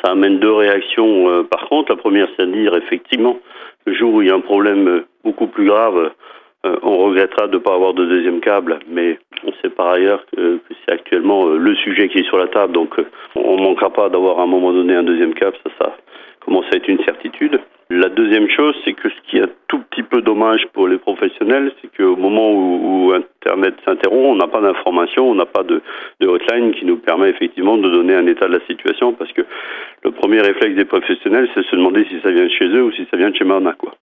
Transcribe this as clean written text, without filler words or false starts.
Ça amène deux réactions par contre. La première, c'est de dire effectivement, le jour où il y a un problème beaucoup plus grave, on regrettera de ne pas avoir de deuxième câble, mais on sait par ailleurs que c'est actuellement le sujet qui est sur la table, donc on ne manquera pas d'avoir à un moment donné un deuxième câble, ça commence à être une certitude. La deuxième chose, c'est que ce qui est un tout petit peu dommage pour les professionnels, c'est qu'au moment où Internet s'interrompt, on n'a pas d'information, on n'a pas de hotline qui nous permet effectivement de donner un état de la situation, parce que le premier réflexe des professionnels, c'est de se demander si ça vient de chez eux ou si ça vient de chez Marna, quoi.